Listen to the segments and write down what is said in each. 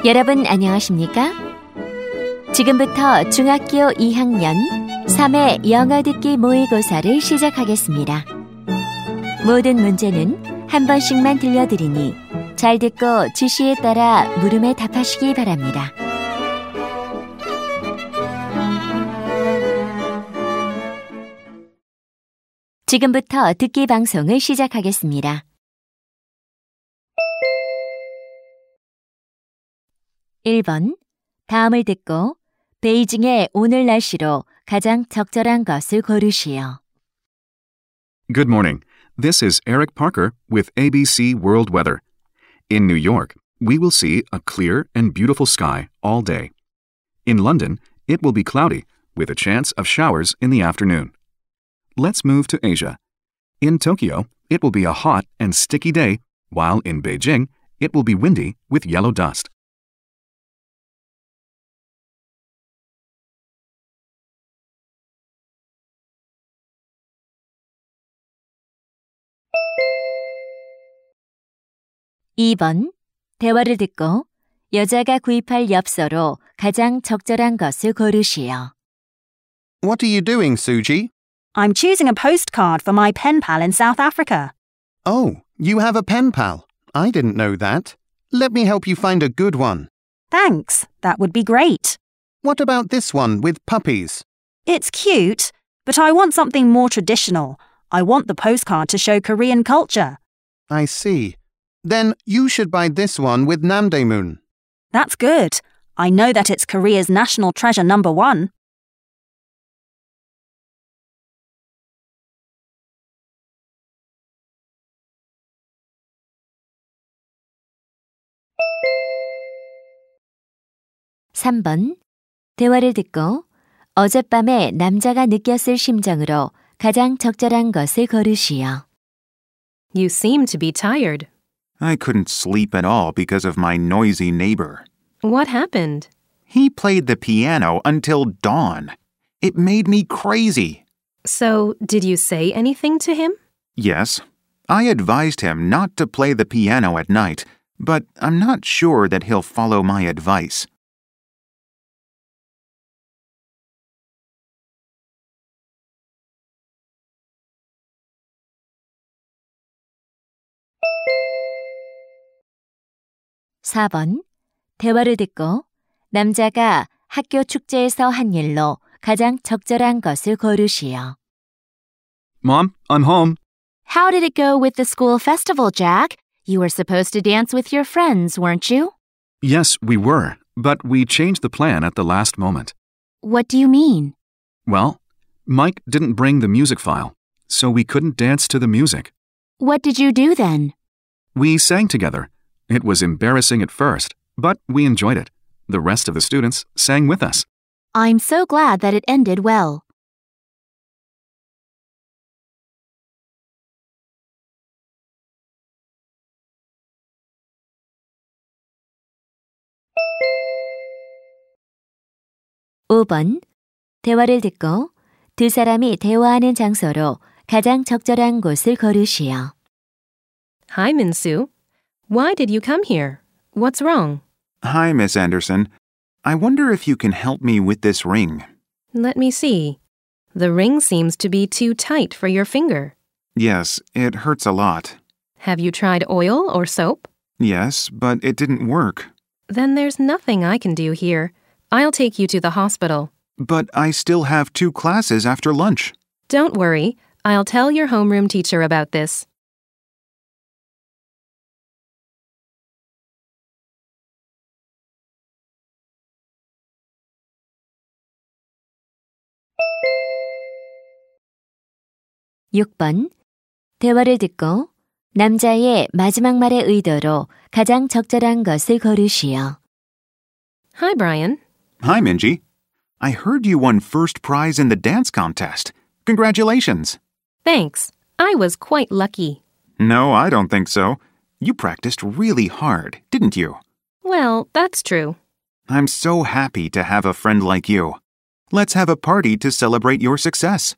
여러분 안녕하십니까? 지금부터 중학교 2학년 3회 영어 듣기 모의고사를 시작하겠습니다. 모든 문제는 한 번씩만 들려드리니 잘 듣고 지시에 따라 물음에 답하시기 바랍니다. 지금부터 듣기 방송을 시작하겠습니다. 1번, 다음을 듣고 베이징의 오늘 날씨로 가장 적절한 것을 고르시오. Good morning. This is Eric Parker with ABC World Weather. In New York, we will see a clear and beautiful sky all day. In London, it will be cloudy with a chance of showers in the afternoon. Let's move to Asia. In Tokyo, it will be a hot and sticky day, while in Beijing, it will be windy with yellow dust. (2번) 대화를 듣고 여자가 구입할 엽서로 가장 적절한 것을 고르시오. What are you doing, Suji? I'm choosing a postcard for my pen pal in South Africa. Oh, you have a pen pal. I didn't know that. Let me help you find a good one. Thanks, that would be great. What about this one with puppies? It's cute, but I want something more traditional. I want the postcard to show Korean culture. I see. Then you should buy this one with namdaemun. That's good. I know that it's Korea's national treasure number 1. (3번) 대화를 듣고 어젯밤에 남자가 느꼈을 심정으로 가장 적절한 것을 고르시오. You seem to be tired. I couldn't sleep at all because of my noisy neighbor. What happened? He played the piano until dawn. It made me crazy. So, did you say anything to him? Yes, I advised him not to play the piano at night, but I'm not sure that he'll follow my advice. (4번) 대화를 듣고 남자가 학교 축제에서 한 일로 가장 적절한 것을 고르시오. Mom, I'm home. How did it go with the school festival, Jack? You were supposed to dance with your friends, weren't you? Yes, we were, but we changed the plan at the last moment. What do you mean? Well, Mike didn't bring the music file, so we couldn't dance to the music. What did you do then? We sang together. It was embarrassing at first, but we enjoyed it. The rest of the students sang with us. I'm so glad that it ended well. (5번) 대화를 듣고 두 사람이 대화하는 장소로 가장 적절한 곳을 고르시오. Hi, Min-soo. Why did you come here? What's wrong? Hi, Miss Anderson. I wonder if you can help me with this ring. Let me see. The ring seems to be too tight for your finger. Yes, it hurts a lot. Have you tried oil or soap? Yes, but it didn't work. Then there's nothing I can do here. I'll take you to the hospital. But I still have 2 classes after lunch. Don't worry. I'll tell your homeroom teacher about this. (6번) 대화를 듣고 남자의 마지막 말의 의도로 가장 적절한 것을 고르시오. Hi, Brian. Hi, Minji. I heard you won first prize in the dance contest. Congratulations. Thanks. I was quite lucky. No, I don't think so. You practiced really hard, didn't you? Well, that's true. I'm so happy to have a friend like you. Let's have a party to celebrate your success.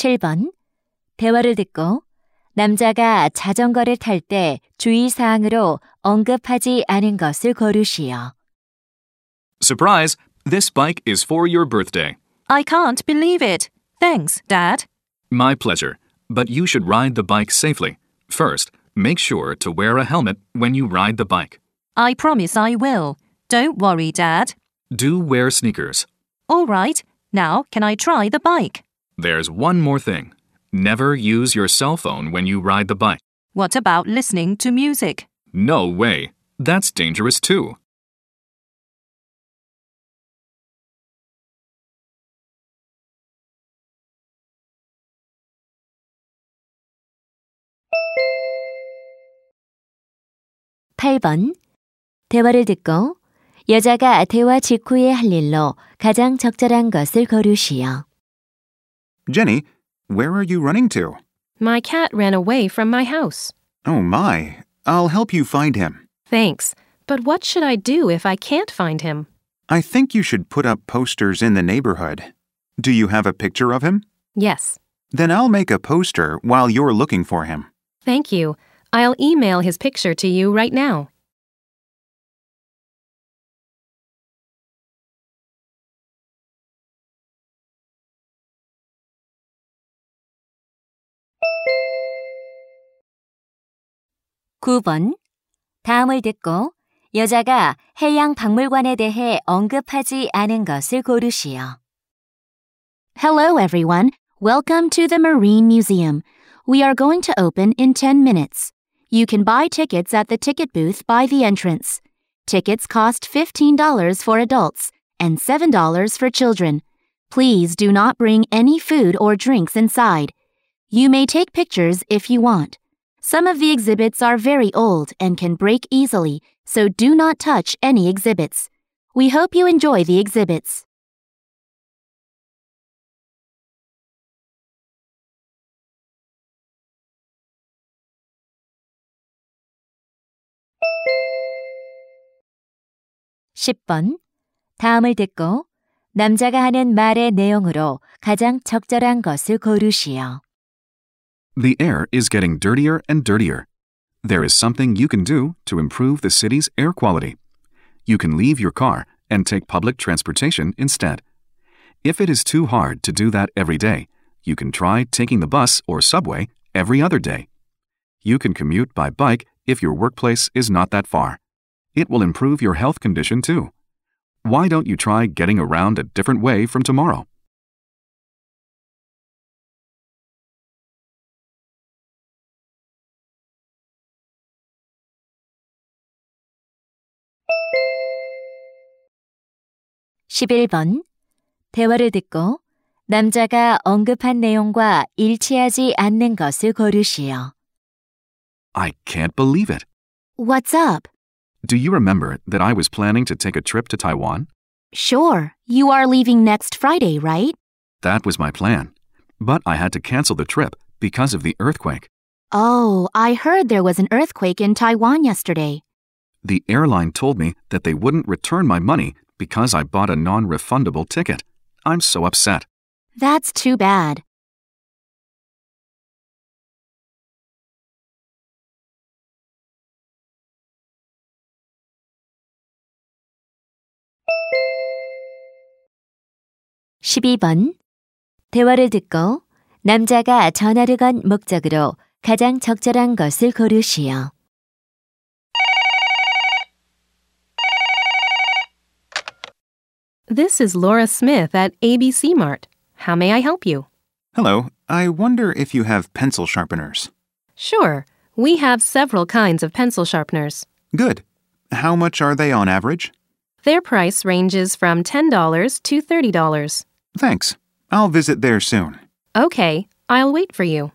17번. 대화를 듣고 남자가 자전거를 탈 때 주의사항으로 언급하지 않은 것을 고르시오. Surprise! This bike is for your birthday. I can't believe it. Thanks, Dad. My pleasure. But you should ride the bike safely. First, make sure to wear a helmet when you ride the bike. I promise I will. Don't worry, Dad. Do wear sneakers. All right. Now, can I try the bike? There's one more thing. Never use your cell phone when you ride the bike. What about listening to music? No way. That's dangerous too. (8번) 대화를 듣고 여자가 대화 직후에 할 일로 가장 적절한 것을 고르시오. Jenny, where are you running to? My cat ran away from my house. Oh my, I'll help you find him. Thanks. But what should I do if I can't find him? I think you should put up posters in the neighborhood. Do you have a picture of him? Yes. Then I'll make a poster while you're looking for him. Thank you. I'll email his picture to you right now. (9번) 다음을 듣고 여자가 해양 박물관에 대해 언급하지 않은 것을 고르시오. Hello, everyone. Welcome to the Marine Museum. We are going to open in 10 minutes. You can buy tickets at the ticket booth by the entrance. Tickets cost $15 for adults and $7 for children. Please do not bring any food or drinks inside. You may take pictures if you want. Some of the exhibits are very old and can break easily, so do not touch any exhibits. We hope you enjoy the exhibits. (10번) 다음을 듣고 남자가 하는 말의 내용으로 가장 적절한 것을 고르시오. The air is getting dirtier and dirtier. There is something you can do to improve the city's air quality. You can leave your car and take public transportation instead. If it is too hard to do that every day, you can try taking the bus or subway every other day. You can commute by bike if your workplace is not that far. It will improve your health condition too. Why don't you try getting around a different way from tomorrow? (11번) 대화를 듣고 남자가 언급한 내용과 일치하지 않는 것을 고르시오. I can't believe it. What's up? Do you remember that I was planning to take a trip to Taiwan? Sure. You are leaving next Friday, right? That was my plan. But I had to cancel the trip because of the earthquake. Oh, I heard there was an earthquake in Taiwan yesterday. The airline told me that they wouldn't return my money because I bought a non-refundable ticket. I'm so upset. That's too bad. (12번) 대화를 듣고 남자가 전화를 건 목적으로 가장 적절한 것을 고르시오. This is Laura Smith at ABC Mart. How may I help you? Hello, I wonder if you have pencil sharpeners. Sure. We have several kinds of pencil sharpeners. Good. How much are they on average? Their price ranges from $10 to $30. Thanks. I'll visit there soon. Okay, I'll wait for you.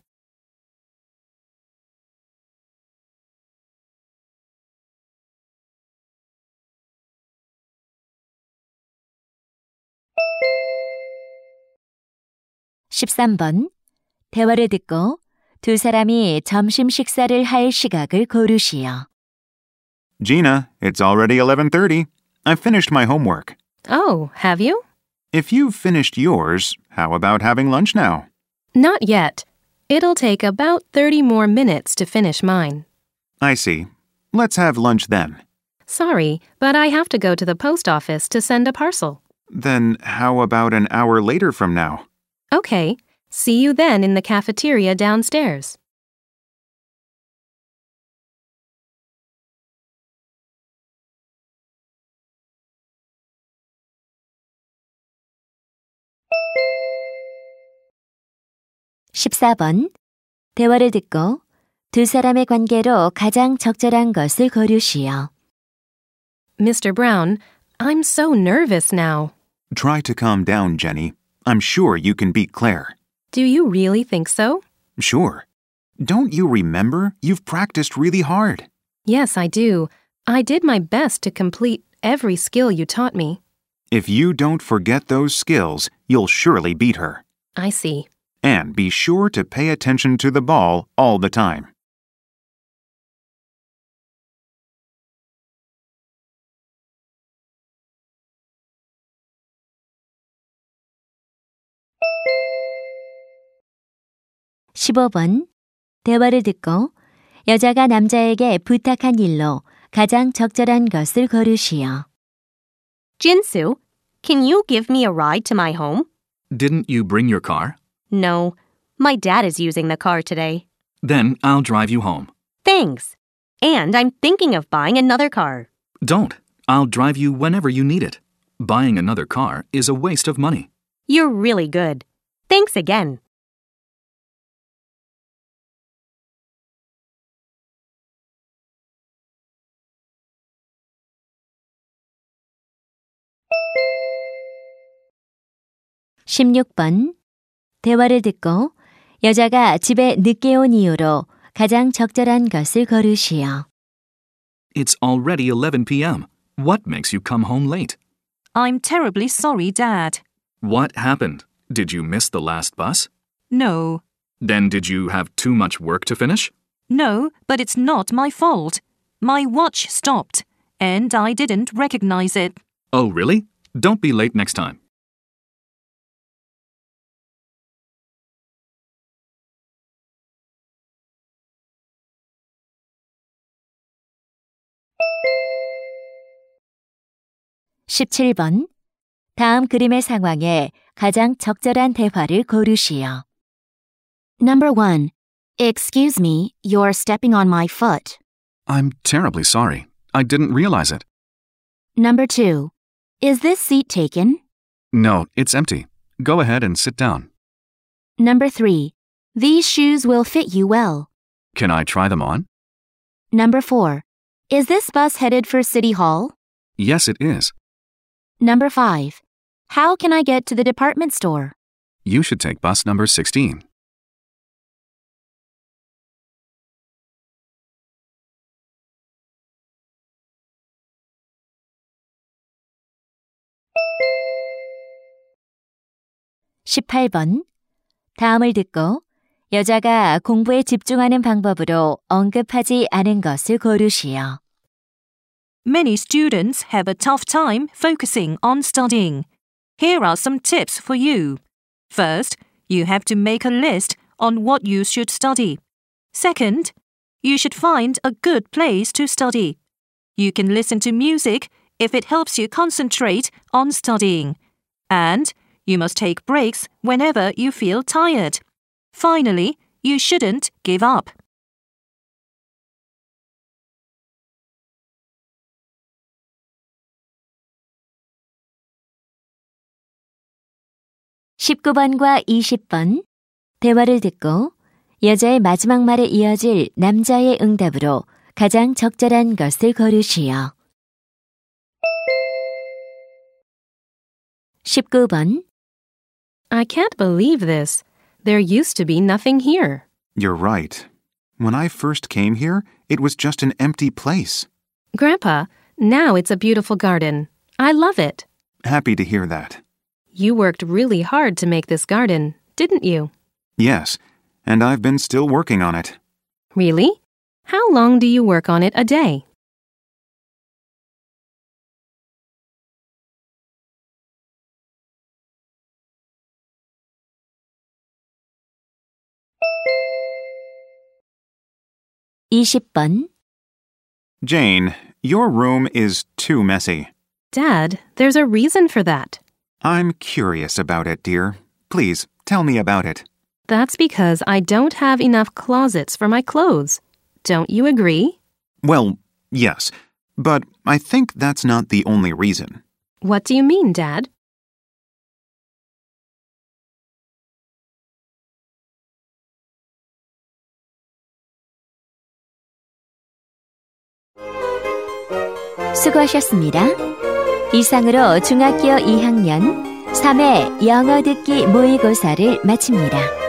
(13번) 대화를 듣고 두 사람이 점심 식사를 할 시각을 고르시오. Gina, it's already 11:30. I've finished my homework. Oh, have you? If you've finished yours, how about having lunch now? Not yet. It'll take about 30 more minutes to finish mine. I see. Let's have lunch then. Sorry, but I have to go to the post office to send a parcel. Then how about an hour later from now? Okay. See you then in the cafeteria downstairs. (14번) 대화를 듣고 두 사람의 관계로 가장 적절한 것을 고르시오. Mr. Brown, I'm so nervous now. Try to calm down, Jenny. I'm sure you can beat Claire. Do you really think so? Sure. Don't you remember? You've practiced really hard. Yes, I do. I did my best to complete every skill you taught me. If you don't forget those skills, you'll surely beat her. I see. And be sure to pay attention to the ball all the time. (15번) 대화를 듣고 여자가 남자에게 부탁한 일로 가장 적절한 것을 고르시오. Jinsu, can you give me a ride to my home? Didn't you bring your car? No, my dad is using the car today. Then I'll drive you home. Thanks. And I'm thinking of buying another car. Don't. I'll drive you whenever you need it. Buying another car is a waste of money. You're really good. Thanks again. (16번) 대화를 듣고 여자가 집에 늦게 온 이유로 가장 적절한 것을 고르시오. It's already 11 p.m. What makes you come home late? I'm terribly sorry, Dad. What happened? Did you miss the last bus? No. Then did you have too much work to finish? No, but it's not my fault. My watch stopped, and I didn't recognize it. Oh, really? Don't be late next time. (17번) 다음 그림의 상황에 가장 적절한 대화를 고르시오. Number 1. Excuse me, you're stepping on my foot. I'm terribly sorry. I didn't realize it. Number 2. Is this seat taken? No, it's empty. Go ahead and sit down. Number 3. These shoes will fit you well. Can I try them on? Number 4. Is this bus headed for City Hall? Yes, it is. Number 5. How can I get to the department store? You should take bus number 16. (18번) 다음을 듣고 여자가 공부에 집중하는 방법으로 언급하지 않은 것을 고르시오. Many students have a tough time focusing on studying. Here are some tips for you. First, you have to make a list on what you should study. Second, you should find a good place to study. You can listen to music if it helps you concentrate on studying. And you must take breaks whenever you feel tired. Finally, you shouldn't give up. (19번과 20번) 대화를 듣고 여자의 마지막 말에 이어질 남자의 응답으로 가장 적절한 것을 고르시오. 19번 I can't believe this. There used to be nothing here. You're right. When I first came here, it was just an empty place. Grandpa, now it's a beautiful garden. I love it. Happy to hear that. You worked really hard to make this garden, didn't you? Yes, and I've been still working on it. Really? How long do you work on it a day? 20번. Jane, your room is too messy. Dad, there's a reason for that. I'm curious about it, dear. Please, tell me about it. That's because I don't have enough closets for my clothes. Don't you agree? Well, yes, but I think that's not the only reason. What do you mean, Dad? 수고하셨습니다. 이상으로 중학교 2학년 3회 영어 듣기 모의고사를 마칩니다.